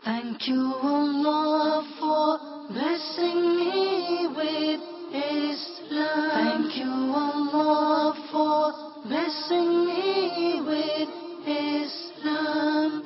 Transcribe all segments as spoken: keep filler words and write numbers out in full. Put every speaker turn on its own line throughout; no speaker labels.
Thank you, Allah, for blessing me with Islam. Thank you, Allah, for blessing me with Islam.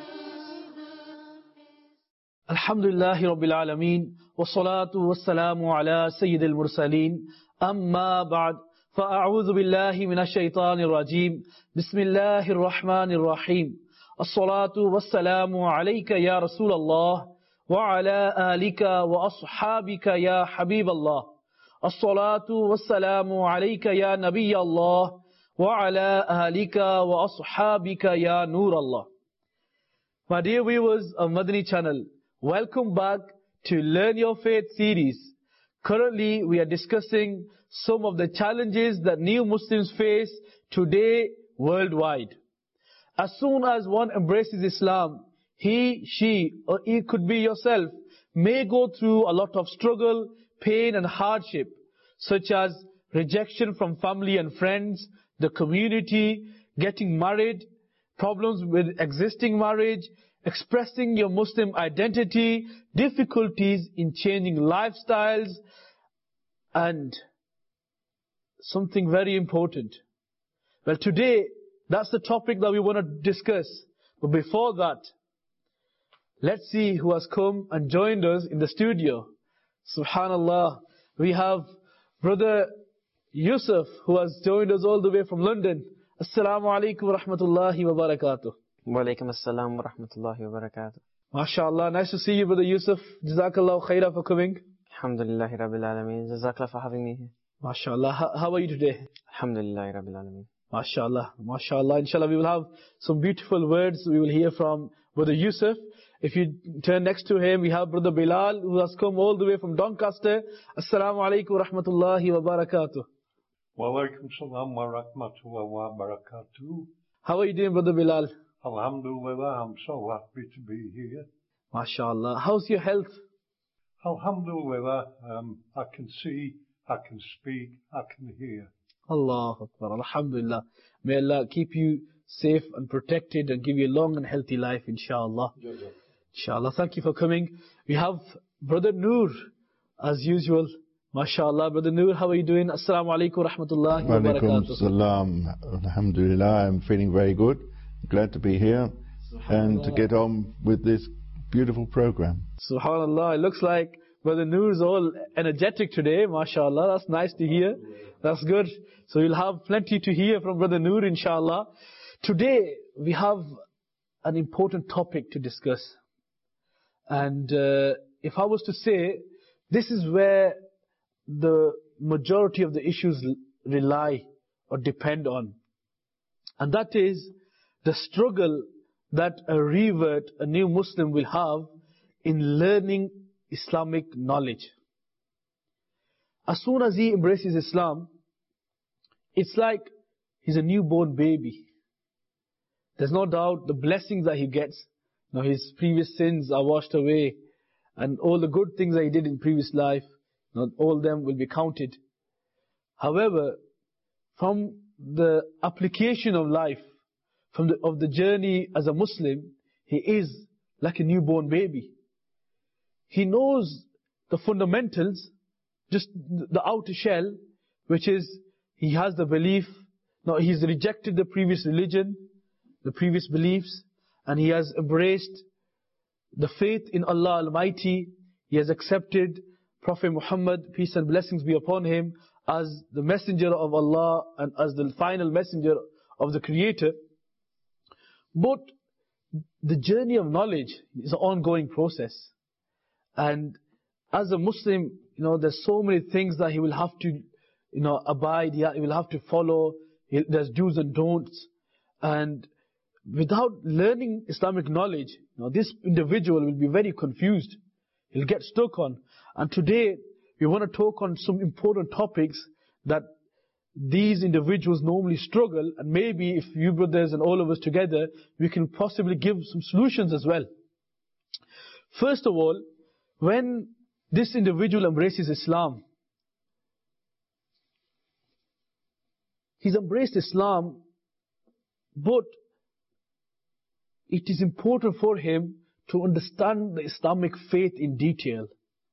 Alhamdulillahi Rabbil Alameen, wa salatu wa salamu ala Sayyidil Mursaleen, amma ba'd, fa'a'udhu billahi minash shaitanir rajeem, bismillahir rahmanir rahim. As-salatu was-salamu alayka ya Rasulallah, wa ala alika wa ashabika ya Habiballah. As-salatu was-salamu alayka ya Nabiyallah, wa ala alika wa ashabika ya Nurallah. My dear viewers of Madani Channel, welcome back to Learn Your Faith series. Currently, we are discussing some of the challenges that new Muslims face today worldwide. As soon as one embraces Islam, he, she, or it could be yourself, may go through a lot of struggle, pain and hardship, such as rejection from family and friends, the community, getting married, problems with existing marriage, expressing your Muslim identity, difficulties in changing lifestyles, and something very important. Well, today, that's the topic that we want to discuss. But before that, let's see who has come and joined us in the studio. Subhanallah, we have Brother Yusuf, who has joined us all the way from London. Assalamu alaikum wa rahmatullahi wa barakatuh.
Wa alaikum assalam wa rahmatullahi wa barakatuh.
MashaAllah, nice to see you, Brother Yusuf. Jazakallah khairah for coming.
Alhamdulillahi Rabbil Alameen. Jazakallah for having me here.
MashaAllah, how, how are you today?
Alhamdulillahi Rabbil Alameen.
MashaAllah, MashaAllah. Inshallah, we will have some beautiful words we will hear from Brother Yusuf. If you turn next to him, we have Brother Bilal, who has come all the way from Doncaster. Assalamu alaikum wa rahmatullahi wa barakatuh.
Wa alaikum salam wa rahmatullahi wa barakatuh.
How are you doing, Brother Bilal?
Alhamdulillah, I'm so happy to be here.
MashaAllah. How's your health?
Alhamdulillah, um, I can see, I can speak, I can hear.
Allahu Akbar, Alhamdulillah. May Allah keep you safe and protected and give you a long and healthy life, inshallah. Inshallah, thank you for coming. We have Brother Noor, as usual. MashaAllah, Brother Noor, how are you doing? Assalamu alaikum wa rahmatullahi wa barakatuh.
Wa alaikum salam. Alhamdulillah, I'm feeling very good. Glad to be here and to get on with this beautiful program.
Subhanallah, it looks like Brother Noor is all energetic today. MashaAllah, that's nice to hear. That's good. So you'll have plenty to hear from Brother Noor, inshallah. Today, we have an important topic to discuss. And uh, if I was to say, this is where the majority of the issues rely or depend on. And that is the struggle that a revert, a new Muslim will have in learning Islamic knowledge. As soon as he embraces Islam, it's like he's a newborn baby. There's no doubt the blessings that he gets, you know, his previous sins are washed away, and all the good things that he did in previous life, you know, all them will be counted. However, from the application of life, from the, of the journey as a Muslim, he is like a newborn baby. He knows the fundamentals, just the outer shell, which is he has the belief. Now he's rejected the previous religion, the previous beliefs, and he has embraced the faith in Allah Almighty. He has accepted Prophet Muhammad, peace and blessings be upon him, as the messenger of Allah and as the final messenger of the Creator. But the journey of knowledge is an ongoing process. And as a Muslim, you know, there's so many things that he will have to, you know, abide, he will have to follow. There's do's and don'ts. And without learning Islamic knowledge, you know, this individual will be very confused. He'll get stuck on. And today, we want to talk on some important topics that these individuals normally struggle, and maybe if you brothers and all of us together, we can possibly give some solutions as well. First of all, when this individual embraces Islam, he's embraced Islam, but it is important for him to understand the Islamic faith in detail.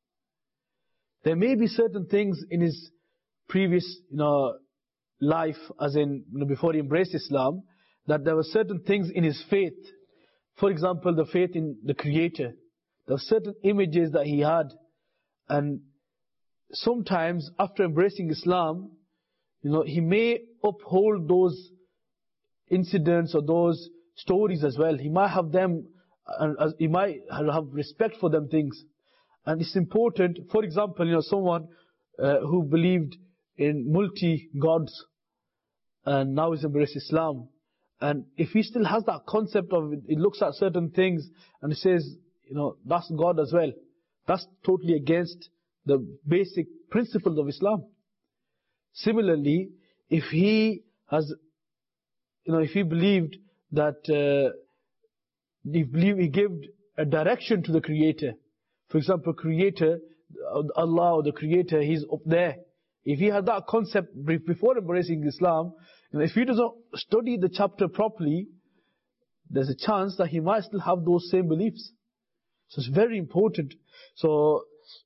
There may be certain things in his previous, you know, life, as in, you know, before he embraced Islam, that there were certain things in his faith. For example, the faith in the Creator. There were certain images that he had, and sometimes after embracing Islam, you know, he may uphold those incidents or those stories as well. He might have them, and uh, he might have respect for them things. And it's important, for example, you know, someone uh, who believed in multi-gods and now he's embraced Islam. And if he still has that concept of, it looks at certain things and he says, you know, that's God as well. That's totally against the basic principles of Islam. Similarly, if he has, you know, if he believed that, uh, he believed, he gave a direction to the Creator. For example, Creator, Allah or the Creator, He's up there. If he had that concept before embracing Islam, you know, if he doesn't study the chapter properly, there's a chance that he might still have those same beliefs. So it's very important. So,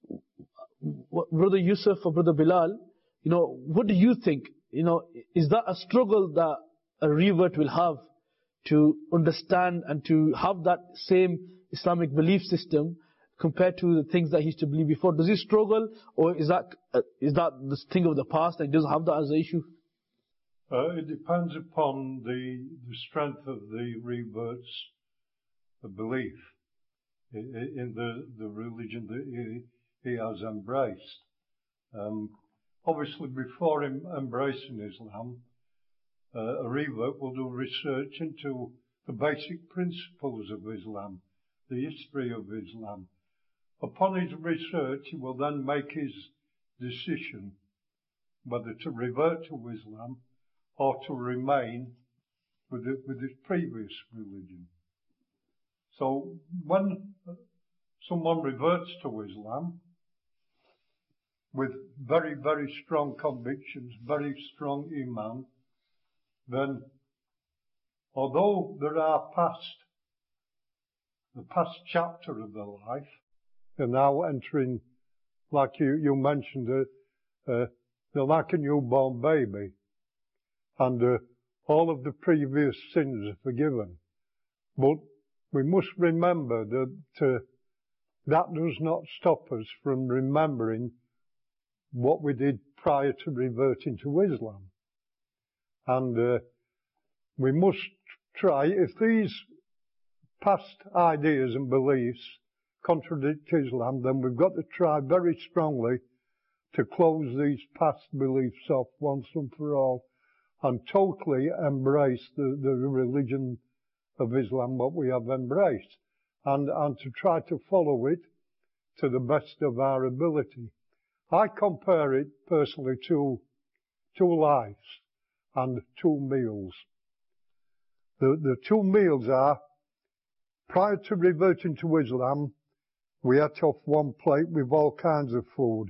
Brother Yusuf or Brother Bilal, you know, what do you think? You know, is that a struggle that a revert will have to understand and to have that same Islamic belief system compared to the things that he used to believe before? Does he struggle, or is that uh, is that this thing of the past and he doesn't have that as an issue?
Uh, it depends upon the, the strength of the revert's the belief in, in the, the religion that he, he has embraced. Um, obviously, before him embracing Islam, uh, a revert will do research into the basic principles of Islam, the history of Islam. Upon his research, he will then make his decision whether to revert to Islam or to remain with, it, with his previous religion. So when someone reverts to Islam with very, very strong convictions, very strong iman, then although there are past, the past chapter of their life, they're now entering, like you, you mentioned, uh, uh, they're like a newborn baby. And uh, all of the previous sins are forgiven. But we must remember that uh, that does not stop us from remembering what we did prior to reverting to Islam. And uh, we must try, if these past ideas and beliefs contradict Islam, then we've got to try very strongly to close these past beliefs off once and for all and totally embrace the, the religion of Islam, what we have embraced, and, and to try to follow it to the best of our ability. I compare it personally to two lives and two meals. The, the two meals are, prior to reverting to Islam, we ate off one plate with all kinds of food.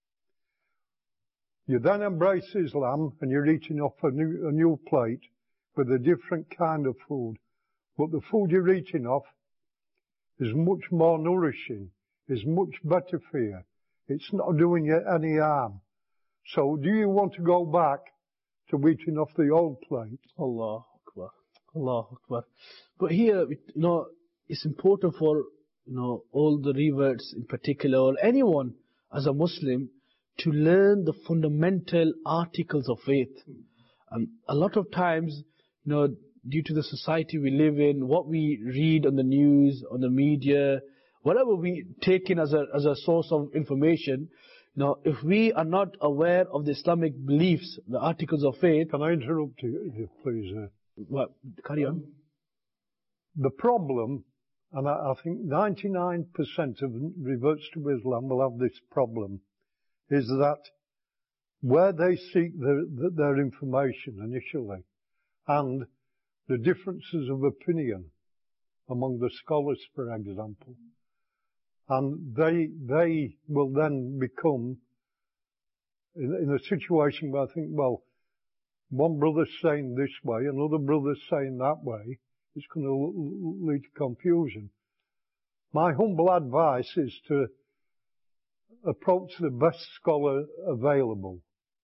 You then embrace Islam and you're eating off a new, a new plate with a different kind of food. But the food you're eating off is much more nourishing, is much better for you. It's not doing you any harm. So do you want to go back to eating off the old plate?
Allah Akbar. Allah Akbar. But here, you know, it's important for, you know, all the reverts in particular, or anyone as a Muslim, to learn the fundamental articles of faith. And a lot of times, you know, due to the society we live in, what we read on the news, on the media, whatever we take in as a, as a source of information, you know, if we are not aware of the Islamic beliefs, the articles of faith...
Can I interrupt you, please? Uh,
what, carry on.
The problem, and I, I think ninety-nine percent of reverts to Islam will have this problem, is that where they seek the, the, their information initially, and the differences of opinion among the scholars, for example, and they they will then become in, in a situation where I think, well, one brother's saying this way, another brother's saying that way, it's going to lead to confusion. My humble advice is to approach the best scholar available,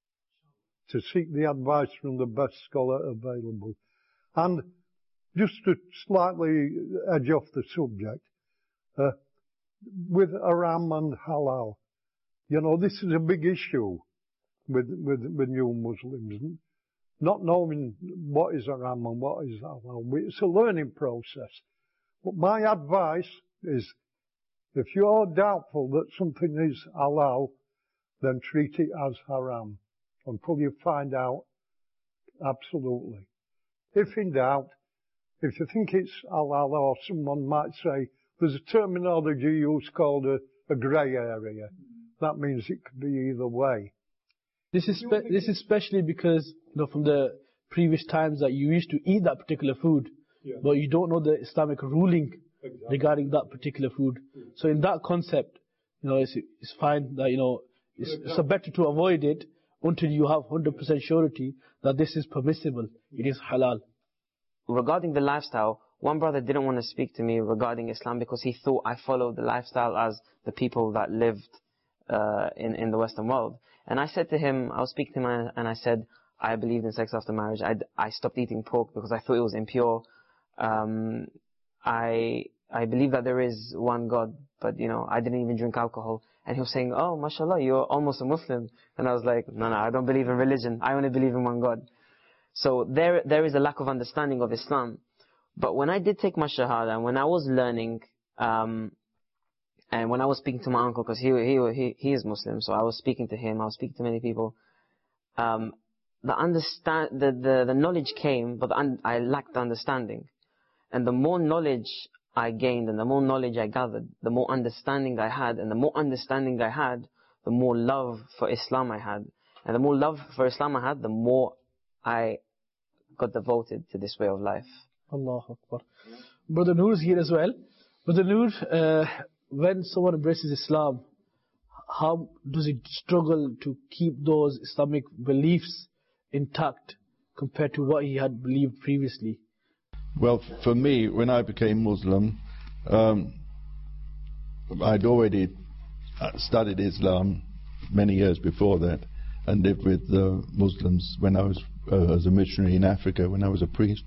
to seek the advice from the best scholar available. And just to slightly edge off the subject, uh, with Haram and Halal, you know, this is a big issue with, with, with new Muslims. Not knowing what is Haram and what is Halal. It's a learning process. But my advice is, if you're doubtful that something is halal, then treat it as haram until you find out absolutely. If in doubt, if you think it's halal, or someone might say, there's a terminology used called a, a grey area. That means it could be either way.
This is spe- this is especially because, you know, from the previous times that you used to eat that particular food, yeah. but you don't know the Islamic ruling exactly. regarding that particular food. Yeah. So in that concept, you know, it's, it's fine that, you know, it's, exactly. it's better to avoid it until you have one hundred percent surety that this is permissible. Yeah. It is halal.
Regarding the lifestyle, one brother didn't want to speak to me regarding Islam because he thought I followed the lifestyle as the people that lived uh, in, in the Western world. And I said to him, I was speaking to him and I said, I believed in sex after marriage. I, I stopped eating pork because I thought it was impure. Um, I I believe that there is one God, but you know, I didn't even drink alcohol. And he was saying, oh, mashallah, you're almost a Muslim. And I was like, no, no, I don't believe in religion. I only believe in one God. So there there is a lack of understanding of Islam. But when I did take my shahada, and when I was learning, um, and when I was speaking to my uncle, because he, he he he is Muslim, so I was speaking to him, I was speaking to many people, um, the understand the, the, the knowledge came, but the un- I lacked the understanding. And the more knowledge I gained and the more knowledge I gathered, the more understanding I had, and the more understanding I had, the more love for Islam I had. And the more love for Islam I had, the more I got devoted to this way of life.
Allahu Akbar. Brother Noor is here as well. Brother Noor, uh, when someone embraces Islam, how does he struggle to keep those Islamic beliefs intact compared to what he had believed previously?
Well, for me, when I became Muslim, um, I'd already studied Islam many years before that and lived with uh, Muslims when I was uh, as a missionary in Africa, when I was a priest.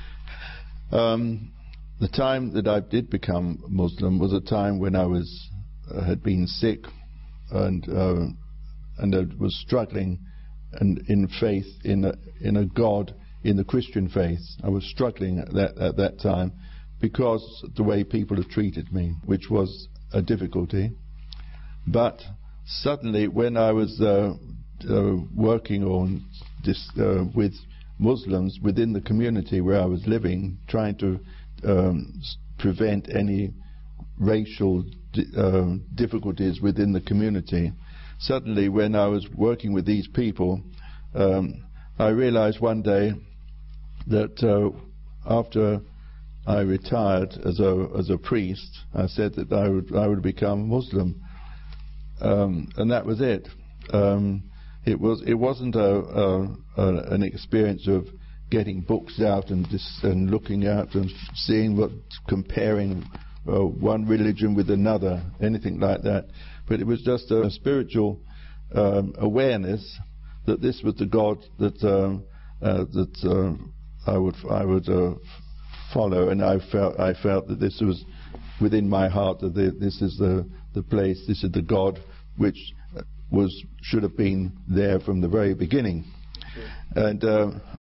Um, the time that I did become Muslim was a time when I was uh, had been sick and uh, and I was struggling and in faith in a, in a God in the Christian faith. I was struggling at that at that time because of the way people had treated me, which was a difficulty. But suddenly, when I was uh, uh, working on this uh, with Muslims within the community where I was living, trying to um, prevent any racial di uh, difficulties within the community. Suddenly, when I was working with these people, um, I realized one day that uh, after I retired as a as a priest, I said that I would I would become Muslim, um, and that was it. Um, It was. It wasn't a, a, a an experience of getting books out and dis, and looking out and seeing what, comparing uh, one religion with another, anything like that. But it was just a, a spiritual um, awareness that this was the God that um, uh, that uh, I would I would uh, follow, and I felt I felt that this was within my heart that the, this is the the place, this is the God which was should have been there from the very beginning. Sure. And uh,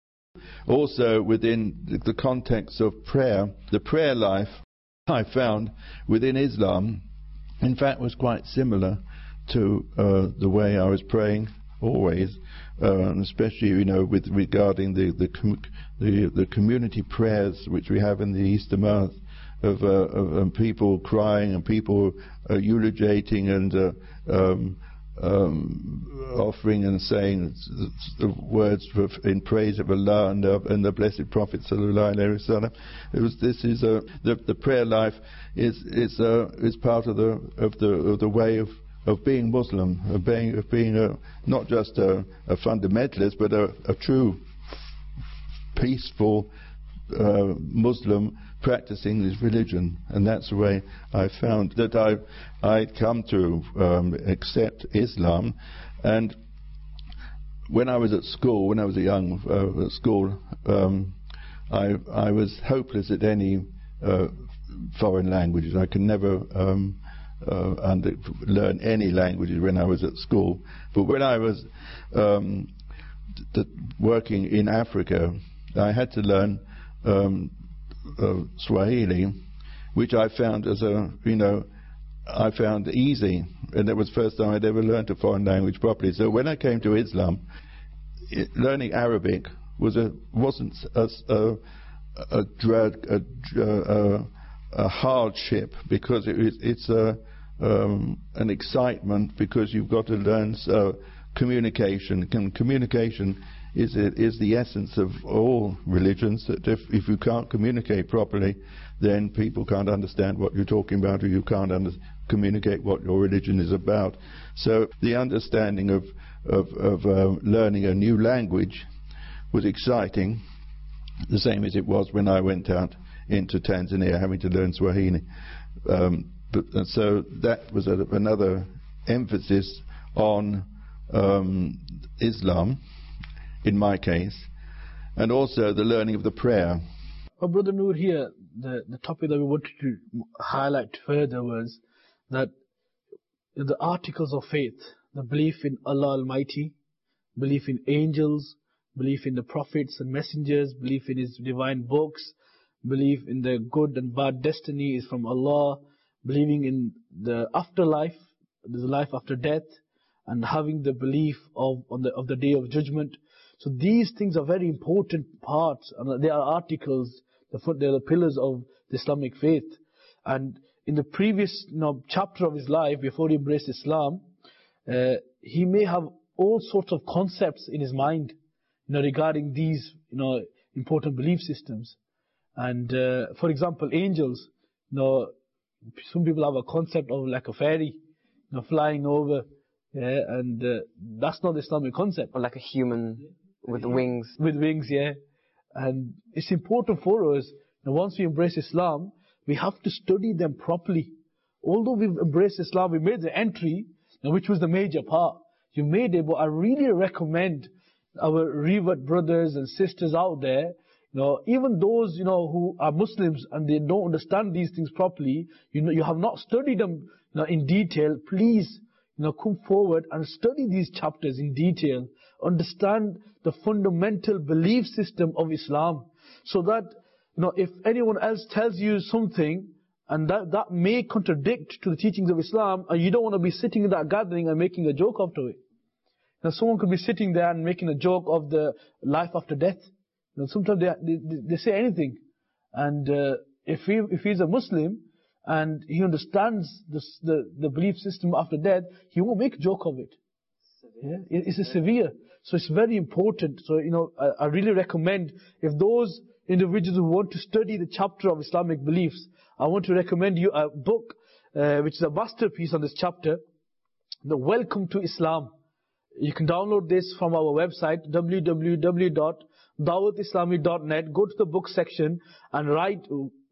also within the, the context of prayer, the prayer life I found within Islam, in fact, was quite similar to uh, the way I was praying always, uh, and especially, you know, with regarding the the, com the the community prayers which we have in the Eastern Mass of, uh, of um, people crying and people uh, eulogiating and uh, um, Um, offering and saying the words for, in praise of Allah and, uh, and the Blessed Prophet sallallahu alaihi wasallam. It was. This is a the, the prayer life is is uh, is part of the of the of the way of of being Muslim, of being of being a, not just a, a fundamentalist, but a, a true peaceful uh, Muslim practicing this religion. And that's the way I found that I I'd come to um, accept Islam. And when I was at school, when I was a young uh, at school, um, I I was hopeless at any uh, foreign languages. I could never um, uh, under, learn any languages when I was at school. But when I was um, d- d- working in Africa, I had to learn um, uh, Swahili, which I found as a, you know, I found easy, and it was the first time I'd ever learned a foreign language properly. So when I came to Islam, it, learning Arabic was a wasn't a, a, a drag, a, a, a hardship, because it, it's a um, an excitement, because you've got to learn uh, communication. Com- communication is is the essence of all religions. That if if you can't communicate properly, then people can't understand what you're talking about, or you can't under- communicate what your religion is about. So the understanding of of, of uh, learning a new language was exciting, the same as it was when I went out into Tanzania having to learn Swahili. Um, but and so that was a, another emphasis on um, Islam, in my case, and also the learning of the prayer.
Well, Brother Noor, here, the, the topic that we wanted to highlight further was that the articles of faith, the belief in Allah Almighty, belief in angels, belief in the prophets and messengers, belief in His divine books, belief in the good and bad destiny is from Allah, believing in the afterlife, there's a life after death, and having the belief of on the of the Day of Judgment. So these things are very important parts, and they are articles, the they are the pillars of the Islamic faith. And in the previous you know, chapter of his life, before he embraced Islam, uh, he may have all sorts of concepts in his mind, you know, regarding these, you know, important belief systems. And uh, for example, angels, you know, some people have a concept of like a fairy, you know, flying over, yeah, and uh, that's not the Islamic concept.
Or like a human with wings.
With wings, yeah. And it's important for us, you know, once we embrace Islam, we have to study them properly. Although we've embraced Islam, we made the entry, you know, which was the major part. You made it, but I really recommend our revert brothers and sisters out there, you know, even those, you know, who are Muslims and they don't understand these things properly, you know, you have not studied them, you know, in detail, please, you know, come forward and study these chapters in detail. Understand the fundamental belief system of Islam, so that, you know, if anyone else tells you something, and that, that may contradict to the teachings of Islam, and you don't want to be sitting in that gathering and making a joke out of it. Now, someone could be sitting there and making a joke of the life after death. You know, sometimes they, they, they say anything. And uh, if he if he's a Muslim and he understands this, the the belief system after death, he won't make a joke of it. Yeah? It's a severe. So it's very important. So, you know, I, I really recommend, if those individuals who want to study the chapter of Islamic beliefs, I want to recommend you a book uh, which is a masterpiece on this chapter, The Welcome to Islam. You can download this from our website, w w w dot dawat islami dot net. Go to the book section and write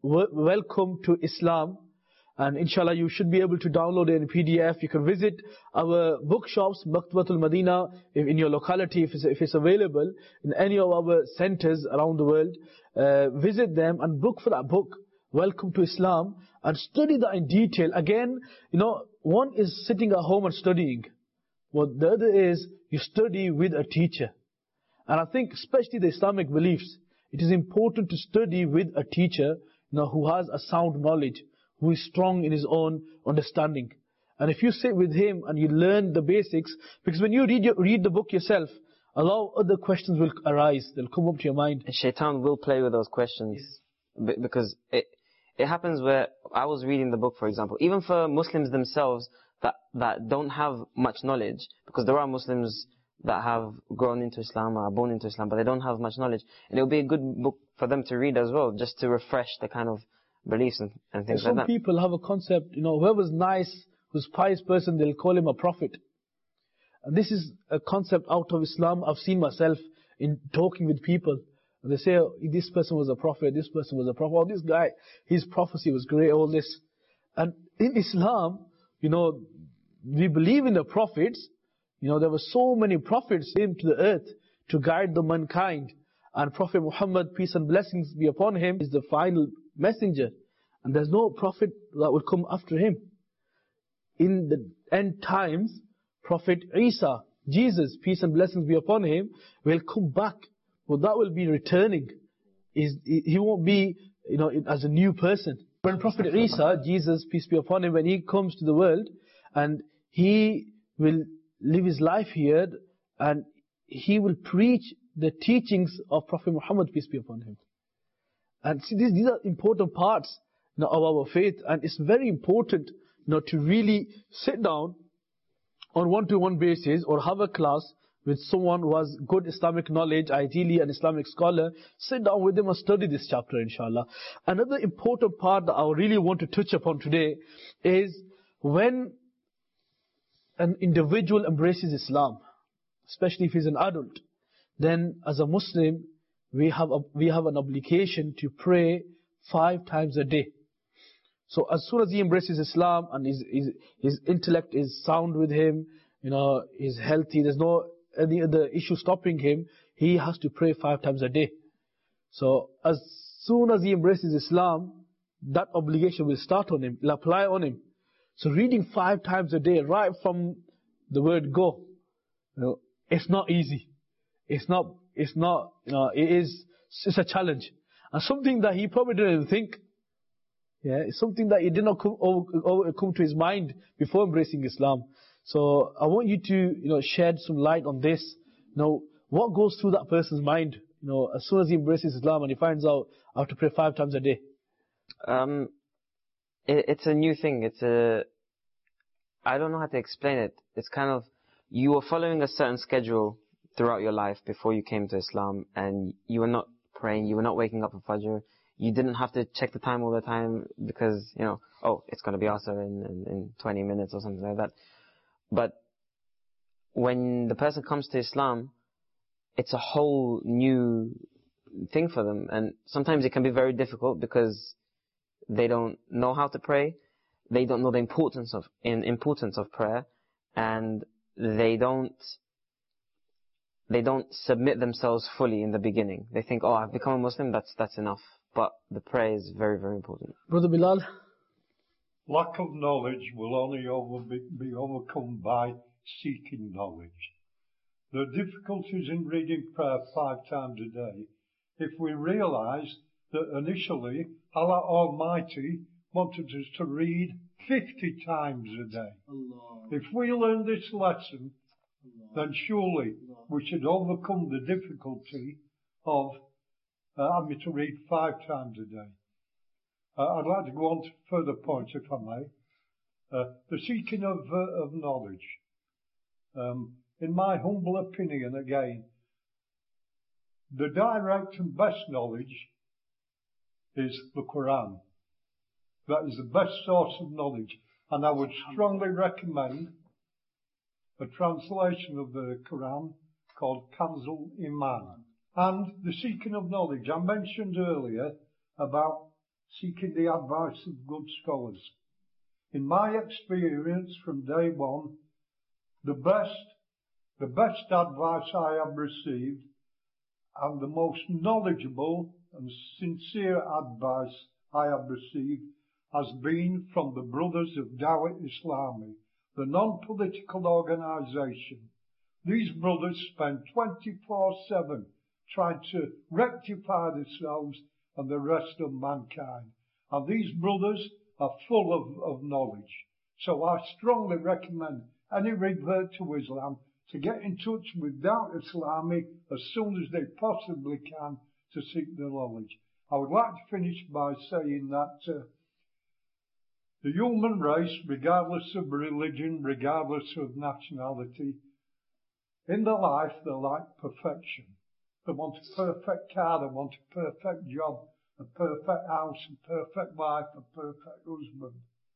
Welcome to Islam. And inshallah, you should be able to download it in P D F. You can visit our bookshops, Maktabatul Madina, in your locality, if it's, if it's available, in any of our centers around the world. Uh, visit them and look for that book, Welcome to Islam, and study that in detail. Again, you know, one is sitting at home and studying. What the other is, you study with a teacher. And I think, especially the Islamic beliefs, it is important to study with a teacher, you know, who has a sound knowledge, who is strong in his own understanding. And if you sit with him and you learn the basics, because when you read your, read the book yourself, a lot of other questions will arise. They'll come up to your mind.
And Shaitan will play with those questions. Yes. Because it, it happens where I was reading the book, for example, even for Muslims themselves that, that don't have much knowledge, because there are Muslims that have grown into Islam or are born into Islam, but they don't have much knowledge. And it will be a good book for them to read as well, just to refresh the kind of beliefs and, and things
Some
like that.
Some people have a concept, you know, whoever's nice, who's pious person, they'll call him a prophet. And this is a concept out of Islam. I've seen myself in talking with people. And they say, oh, this person was a prophet, this person was a prophet, oh, this guy, his prophecy was great, all this. And in Islam, you know, we believe in the prophets. You know, there were so many prophets came to the earth to guide the mankind. And Prophet Muhammad, peace and blessings be upon him, is the final messenger. And there's no prophet that will come after him. In the end times, Prophet Isa, Jesus, peace and blessings be upon him, will come back. Well, that will be returning. He won't be, you know, as a new person. When Prophet Isa, Jesus, peace be upon him, when he comes to the world, and he will live his life here, and he will preach the teachings of Prophet Muhammad, peace be upon him. And see, these, these are important parts, you know, of our faith, and it's very important, you know, to really sit down on one-to-one basis or have a class with someone who has good Islamic knowledge, ideally an Islamic scholar. Sit down with them and study this chapter, inshallah. Another important part that I really want to touch upon today is when an individual embraces Islam, especially if he's an adult, then as a Muslim, we have a, we have an obligation to pray five times a day. So as soon as he embraces Islam and his, his, his intellect is sound with him, you know, he's healthy, there's no any other issue stopping him, he has to pray five times a day. So as soon as he embraces Islam, that obligation will start on him, will apply on him. So reading five times a day, right from the word go, you know, it's not easy. It's not, it's not, you know, it is, it's a challenge. And something that he probably didn't even think. Yeah, it's something that he did not come, over, come to his mind before embracing Islam. So I want you to, you know, shed some light on this. You know, what goes through that person's mind, you know, as soon as he embraces Islam and he finds out I have to pray five times a day?
Um, it, it's a new thing. It's a, I don't know how to explain it. It's kind of, you were following a certain schedule throughout your life before you came to Islam, and you were not praying, you were not waking up for Fajr. You didn't have to check the time all the time because, you know, oh, it's going to be Asr in, in, in twenty minutes or something like that. But when the person comes to Islam, it's a whole new thing for them. And sometimes it can be very difficult because they don't know how to pray. They don't know the importance of in importance of prayer, and they don't they don't submit themselves fully in the beginning. They think, oh, I've become a Muslim, that's that's enough. But the prayer is very, very important.
Brother Bilal?
Lack of knowledge will only over be, be overcome by seeking knowledge. The difficulties in reading prayer five times a day, if we realize that initially Allah Almighty wanted us to read fifty times a day. Allah. If we learn this lesson, Allah, then surely Allah, we should overcome the difficulty of uh, having to read five times a day. Uh, I'd like to go on to further points, if I may. Uh, the seeking of, uh, of knowledge. Um, in my humble opinion, again, the direct and best knowledge is the Quran. That is the best source of knowledge. And I would strongly recommend a translation of the Quran called Kanzul Iman. And the seeking of knowledge. I mentioned earlier about seeking the advice of good scholars. In my experience from day one, the best, the best advice I have received and the most knowledgeable and sincere advice I have received has been from the Brothers of Dawat Islami, the non-political organization. These brothers spend twenty-four seven trying to rectify themselves and the rest of mankind. And these brothers are full of, of knowledge. So I strongly recommend any revert to Islam to get in touch with Dawat Islami as soon as they possibly can to seek the knowledge. I would like to finish by saying that uh, the human race, regardless of religion, regardless of nationality, in their life they like perfection. They want a perfect car, they want a perfect job, a perfect house, a perfect wife, a perfect husband.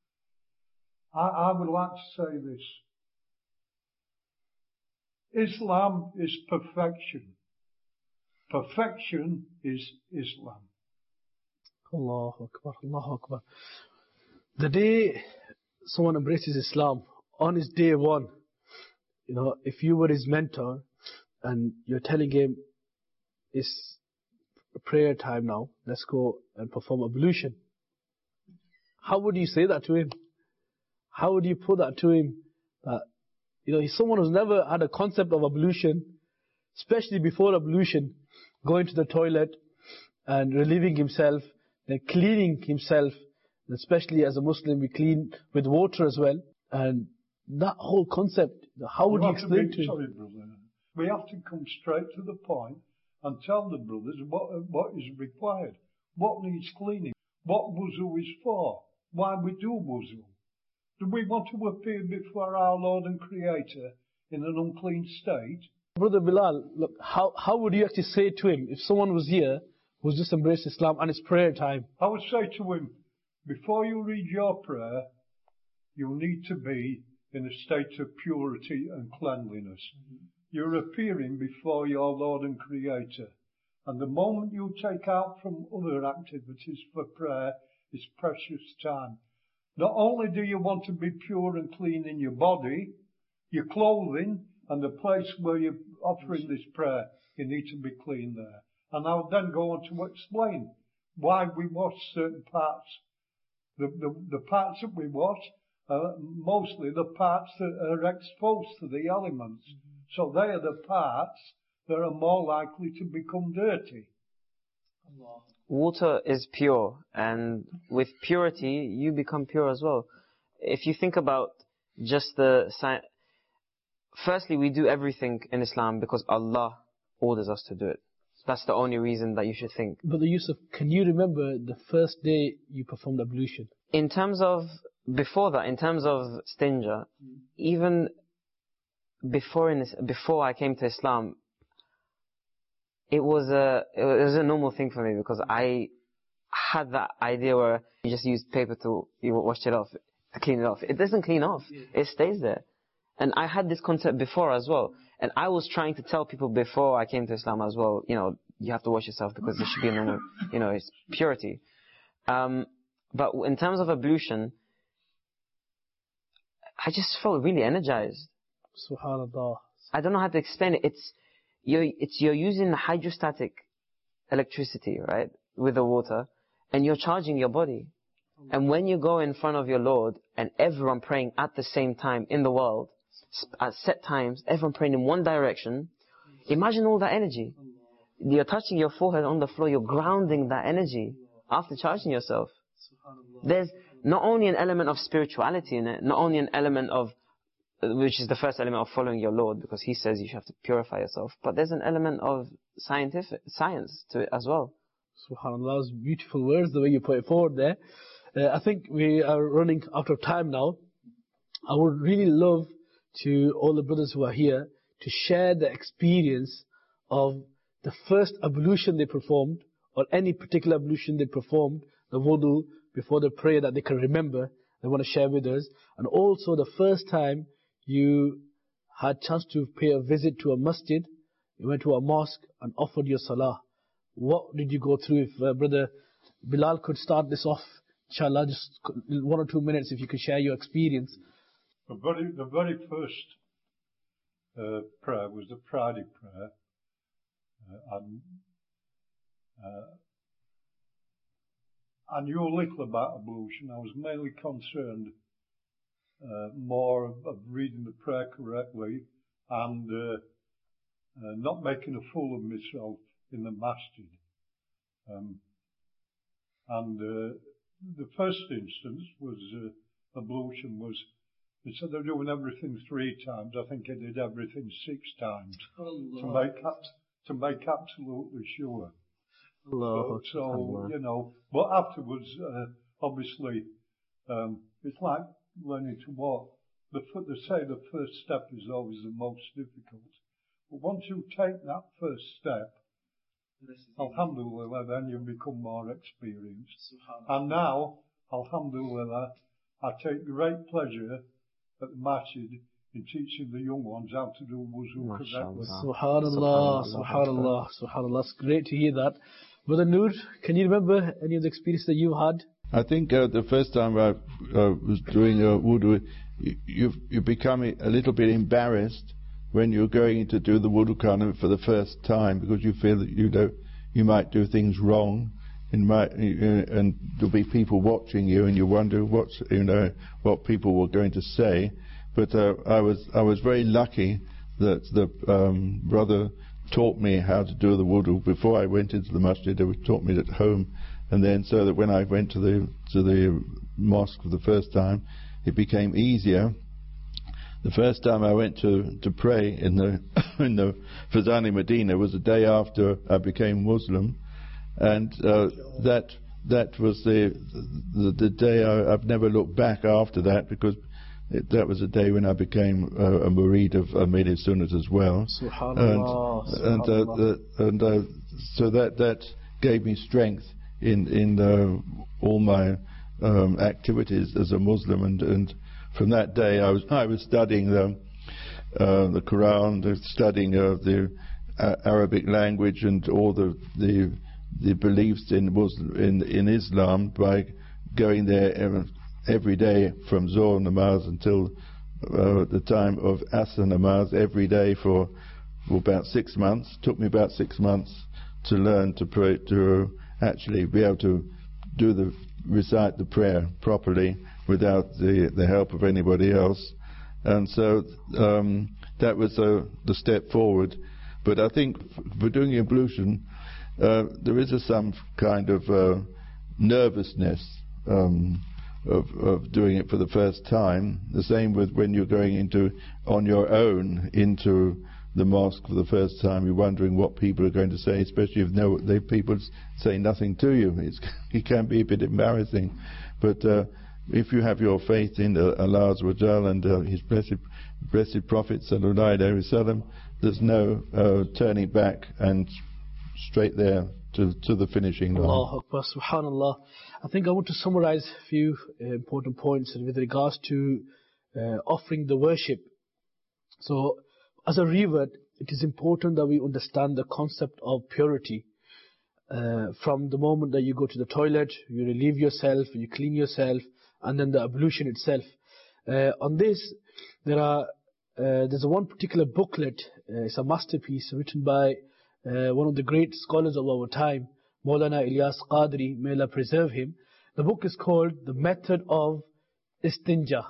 I, I would like to say this. Islam is perfection. Perfection is Islam.
Allahu Akbar, Allahu Akbar. The day someone embraces Islam, on his day one, you know, if you were his mentor and you're telling him it's prayer time now, let's go and perform ablution, how would you say that to him? How would you put that to him? That, you know, he's someone who's never had a concept of ablution, especially before ablution, going to the toilet and relieving himself, then cleaning himself, especially as a Muslim we clean with water as well. And that whole concept, how would you, you explain to, be, to him?
Sorry, brother. We have to come straight to the point and tell the brothers what, what is required, what needs cleaning, what wuzu is for, why we do wuzu. Do we want to appear before our Lord and Creator in an unclean state?
Brother Bilal, look, how, how would you actually say to him, if someone was here who's just embraced Islam and it's prayer time?
I would say to him, before you read your prayer, you need to be in a state of purity and cleanliness. Mm-hmm. You're appearing before your Lord and Creator. And the moment you take out from other activities for prayer is precious time. Not only do you want to be pure and clean in your body, your clothing, and the place where you're offering this prayer, you need to be clean there. And I'll then go on to explain why we wash certain parts. The, the, the parts that we wash are mostly the parts that are exposed to the elements. Mm-hmm. So they are the parts that are more likely to become dirty.
Water is pure, and with purity, you become pure as well. If you think about just the science, firstly, we do everything in Islam because Allah orders us to do it. That's the only reason that you should think.
Brother Yusuf, can you remember the first day you performed ablution?
In terms of, before that, in terms of stinger, mm. even before in this, before I came to Islam, it was a it was a normal thing for me because I had that idea where you just use paper to you wash it off, to clean it off. It doesn't clean off. Yeah. It stays there. And I had this concept before as well. And I was trying to tell people before I came to Islam as well, you know, you have to wash yourself because there should be a normal, you know, it's purity. Um, but in terms of ablution, I just felt really energized.
Subhanallah.
I don't know how to explain it. It's you're, it's you're using hydrostatic electricity, right, with the water, and you're charging your body. And when you go in front of your Lord and everyone praying at the same time in the world, at set times, everyone praying in one direction, imagine all that energy. You're touching your forehead on the floor, you're grounding that energy after charging yourself. There's not only an element of spirituality in it, not only an element of, which is the first element of following your Lord, because He says you have to purify yourself, but there's an element of scientific science to it as well.
SubhanAllah, those beautiful words, the way you put it forward there. Uh, I think we are running out of time now. I would really love to all the brothers who are here to share the experience of the first ablution they performed, or any particular ablution they performed, the wudu, before the prayer that they can remember, they want to share with us. And also the first time you had chance to pay a visit to a masjid, you went to a mosque and offered your salah. What did you go through? If uh, Brother Bilal could start this off, inshallah, just one or two minutes if you could share your experience.
The very, the very first uh, prayer was the Friday prayer. Uh, and uh, I knew a little about ablution. I was mainly concerned uh, more of, of reading the prayer correctly and uh, uh, not making a fool of myself in the masjid. Um, and uh, the first instance was uh, ablution was, they said they're doing everything three times. I think I did everything six times to make up, to make absolutely sure.
Allah.
So, so you know, but afterwards, uh, obviously, um, it's like learning to walk. The, they say the first step is always the most difficult. But once you take that first step, alhamdulillah, then you become more experienced. And now, alhamdulillah, I take great pleasure at the masjid in teaching the young ones how to do wuzu correctly.
Subhanallah, subhanallah, subhanallah. It's great to hear that. Brother Noor, can you remember any of the experience that you had?
I think uh, the first time I uh, was doing uh, wudu, you, you you become a little bit embarrassed when you're going to do the wudu khana for the first time, because you feel that you don't, you might do things wrong, and might, and there'll be people watching you, and you wonder what's, you know, what people were going to say. But uh, I was I was very lucky that the um, brother taught me how to do the wudu before I went into the masjid. They taught me at home, and then so that when I went to the to the mosque for the first time, it became easier. The first time I went to, to pray in the in the Fazani Medina was the day after I became Muslim, and uh, that that was the the, the day I, I've never looked back after that, because it, that was the day when I became uh, a murid of Ahmadi Sunnat as well.
Subhanallah.
And and, uh, the, and uh, so that that gave me strength in in uh, all my um, activities as a Muslim, and and. From that day, I was I was studying the uh, the Quran, the studying of the uh, Arabic language and all the the, the beliefs in Muslim, in in Islam, by going there every day from Zohr Namaz until uh, the time of Asr Namaz every day for, for about six months. It took me about six months to learn to pray, to actually be able to do the recite the prayer properly without the, the help of anybody else. And so um, that was uh, the step forward. But I think for doing ablution, uh, there is a, some kind of uh, nervousness um, of, of doing it for the first time. The same with when you're going into on your own into the mosque for the first time. You're wondering what people are going to say, especially if no, they people say nothing to you. It's, it can be a bit embarrassing, but uh, if you have your faith in uh, Allah Azza and uh, His blessed, blessed Prophet Sallallahu Alaihi Wasallam, there's no uh, turning back and straight there to, to the finishing line.
Allahu Akbar, subhanallah. I think I want to summarize a few uh, important points with regards to uh, offering the worship. So, as a revert, it is important that we understand the concept of purity. Uh, from the moment that you go to the toilet, you relieve yourself, you clean yourself, and then the ablution itself. Uh, on this, there are uh, there's a one particular booklet. Uh, it's a masterpiece written by uh, one of the great scholars of our time, Maulana Ilyas Qadri, may Allah preserve him. The book is called The Method of Istinja.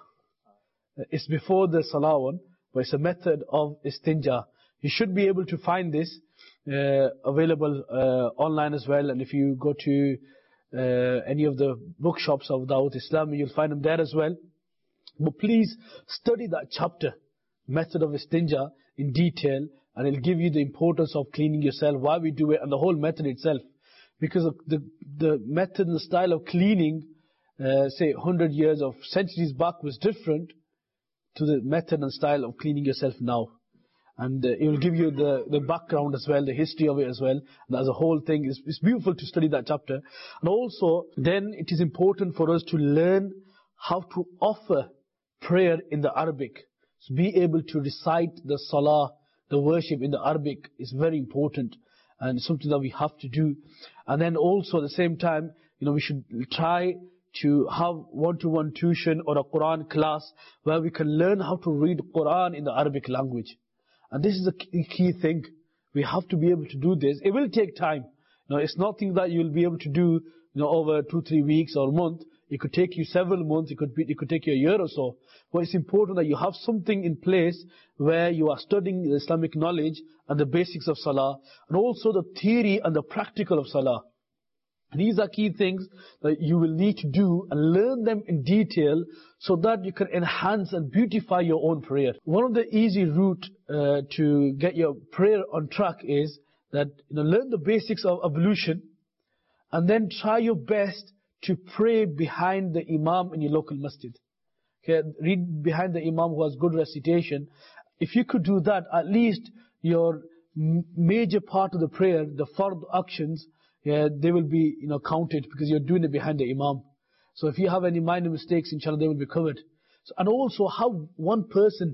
Uh, it's before the Salah one, but it's a method of Istinja. You should be able to find this uh, available uh, online as well, and if you go to Uh, any of the bookshops of Dawat Islam, you'll find them there as well. But please study that chapter, Method of Istinja, in detail, and it'll give you the importance of cleaning yourself, why we do it, and the whole method itself. Because of the the method and the style of cleaning, uh, say one hundred years or centuries back, was different to the method and style of cleaning yourself now. And uh, it will give you the, the background as well, the history of it as well. And as a whole thing, it's, it's beautiful to study that chapter. And also, then it is important for us to learn how to offer prayer in the Arabic. So be able to recite the salah, the worship in the Arabic is very important, and something that we have to do. And then also at the same time, you know, we should try to have one-to-one tuition or a Quran class where we can learn how to read Quran in the Arabic language. And this is a key thing. We have to be able to do this. It will take time. You know, it's nothing that you'll be able to do, you know, over two, three weeks or a month. It could take you several months. It could be, it could take you a year or so. But it's important that you have something in place where you are studying the Islamic knowledge and the basics of Salah, and also the theory and the practical of Salah. These are key things that you will need to do and learn them in detail so that you can enhance and beautify your own prayer. One of the easy route uh, to get your prayer on track is that, you know, learn the basics of ablution and then try your best to pray behind the Imam in your local masjid. Okay, read behind the Imam who has good recitation. If you could do that, at least your major part of the prayer, the fard actions, yeah, they will be, you know, counted because you're doing it behind the Imam. So if you have any minor mistakes, inshallah, they will be covered. So, and also have one person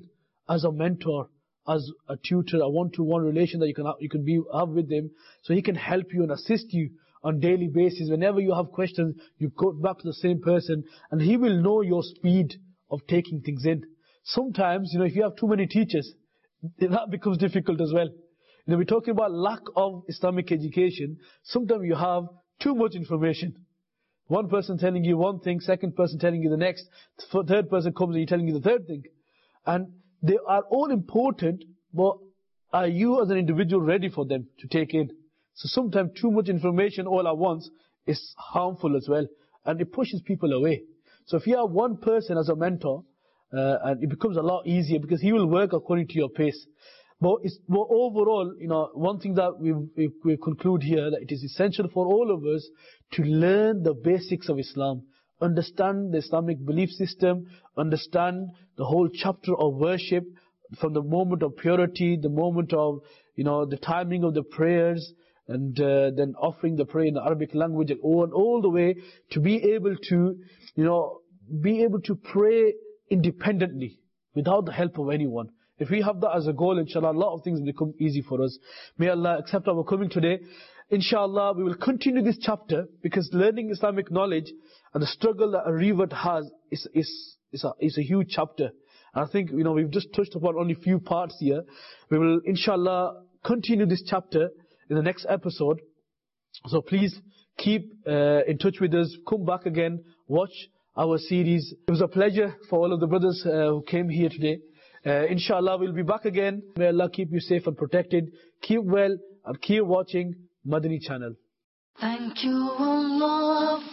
as a mentor, as a tutor, a one-to-one relation that you can have, you can be have with him, so he can help you and assist you on daily basis. Whenever you have questions, you go back to the same person, and he will know your speed of taking things in. Sometimes, you know, if you have too many teachers, that becomes difficult as well. You know, we're talking about lack of Islamic education. Sometimes you have too much information. One person telling you one thing, second person telling you the next, third person comes and you're telling you the third thing. And they are all important, but are you as an individual ready for them to take in? So sometimes too much information all at once is harmful as well, and it pushes people away. So if you have one person as a mentor, uh, and it becomes a lot easier because he will work according to your pace. But, it's, but overall, you know, one thing that we, we, we conclude here, that it is essential for all of us to learn the basics of Islam, understand the Islamic belief system, understand the whole chapter of worship, from the moment of purity, the moment of, you know, the timing of the prayers, and uh, then offering the prayer in the Arabic language, and all, all the way to be able to, you know, be able to pray independently, without the help of anyone. If we have that as a goal, inshallah, a lot of things will become easy for us. May Allah accept our coming today. Inshallah, we will continue this chapter, because learning Islamic knowledge and the struggle that a revert has is, is, is, a, is a huge chapter. And I think, you know, we've just touched upon only a few parts here. We will, inshallah, continue this chapter in the next episode. So please keep uh, in touch with us. Come back again. Watch our series. It was a pleasure for all of the brothers uh, who came here today. Uh, inshallah, we'll be back again. May Allah keep you safe and protected. Keep well and keep watching Madani channel.
Thank you, Allah.